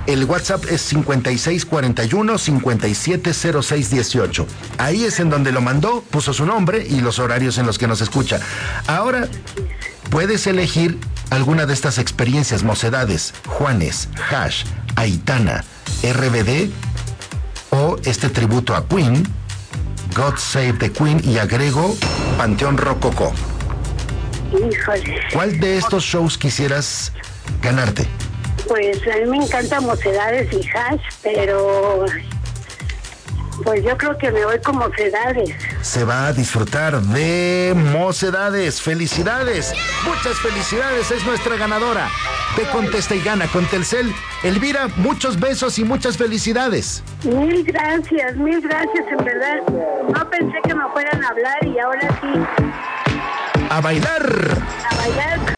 El WhatsApp es 5641-570618. Ahí es en donde lo mandó, puso su nombre y los horarios en los que nos escucha. Ahora puedes elegir alguna de estas experiencias: Mocedades, Juanes, Hash, Aitana, RBD o este tributo a Queen, God Save the Queen, y agrego Panteón Rococó. Híjole. ¿Cuál de estos shows quisieras ganarte? Pues a mí me encanta Mocedades y Hash, pero pues yo creo que me voy con Mocedades. Se va a disfrutar de Mocedades. ¡Felicidades! Muchas felicidades, es nuestra ganadora. Te contesta y gana con Telcel. Elvira, muchos besos y muchas felicidades. Mil gracias, en verdad. No pensé que me fueran a hablar y ahora sí. ¡A bailar! A bailar.